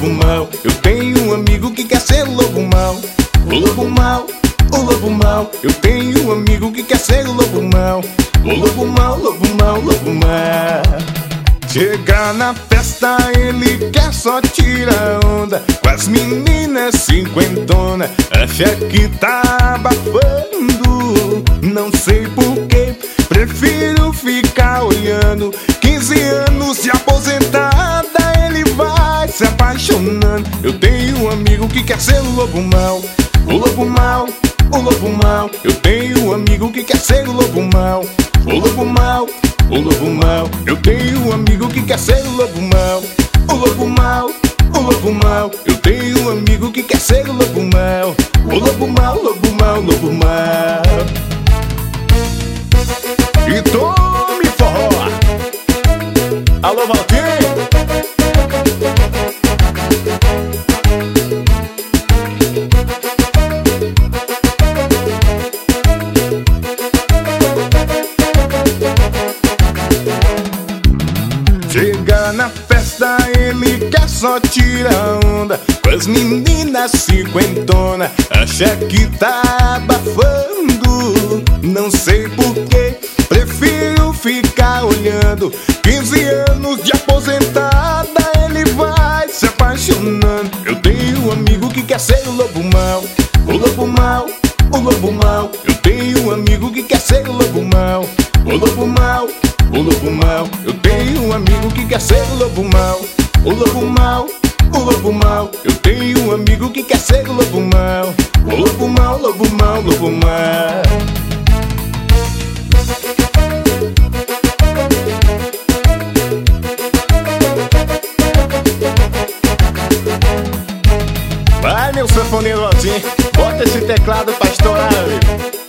lobo mau. Eu tenho um amigo que quer ser lobo mau. O lobo mau, o lobo mau. Eu tenho um amigo que quer ser lobo mau. O lobo mau, lobo mau, lobo mau. Chega na festa, ele quer só tirar onda com as meninas cinquentona. Acha que tá abafando, não sei porquê. Prefiro ficar olhando. 15 anos de aposentada, ele vai se apaixonando. Eu tenho um amigo que quer ser o lobo mau. O lobo mau, o lobo mau. Eu tenho um amigo que quer ser o lobo mau. O lobo mau, o lobo mau. Eu tenho um amigo que quer ser o lobo mau. O lobo mau, o lobo mau. Eu tenho um amigo que quer ser o lobo mau. O lobo mau, lobo mau, lobo mau. E tome forró. Alô, Valtinho. Chega na festa, ele quer só tirar onda com as meninas cinquentona. Acha que tá abafando, não sei porquê. Prefiro ficar olhando. 15 anos de aposentada, ele vai se apaixonando. Eu tenho um amigo que quer ser o lobo mau. O lobo mau, o lobo mau. Eu tenho um amigo que quer ser o lobo mau. O lobo mau, o lobo mau. Eu tenho um amigo que quer ser o lobo mau. O lobo mau, o lobo mau. Eu tenho um amigo que quer ser o lobo mau. O lobo mau, lobo mau, lobo mau. Vai, meu sanfoneiro Valtinho, bota esse teclado pra estourar, amigo.